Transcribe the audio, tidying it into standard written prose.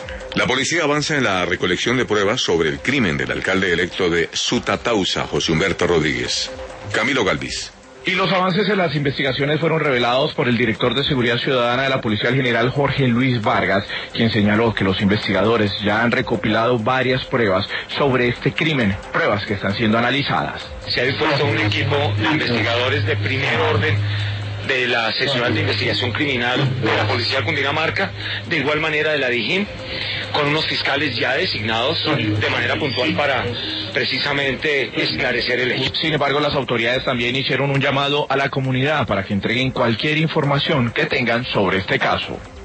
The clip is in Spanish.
La policía avanza en la recolección de pruebas sobre el crimen del alcalde electo de Sutatausa, José Humberto Rodríguez. Camilo Galvis. Y los avances en las investigaciones fueron revelados por el director de Seguridad Ciudadana de la Policía, el general Jorge Luis Vargas, quien señaló que los investigadores ya han recopilado varias pruebas sobre este crimen, pruebas que están siendo analizadas. Se ha dispuesto un equipo de investigadores de primer orden de la Seccional de Investigación Criminal de la Policía de Cundinamarca, de igual manera de la DIJÍN, con unos fiscales ya designados de manera puntual para precisamente esclarecer el hecho. Sin embargo, las autoridades también hicieron un llamado a la comunidad para que entreguen cualquier información que tengan sobre este caso.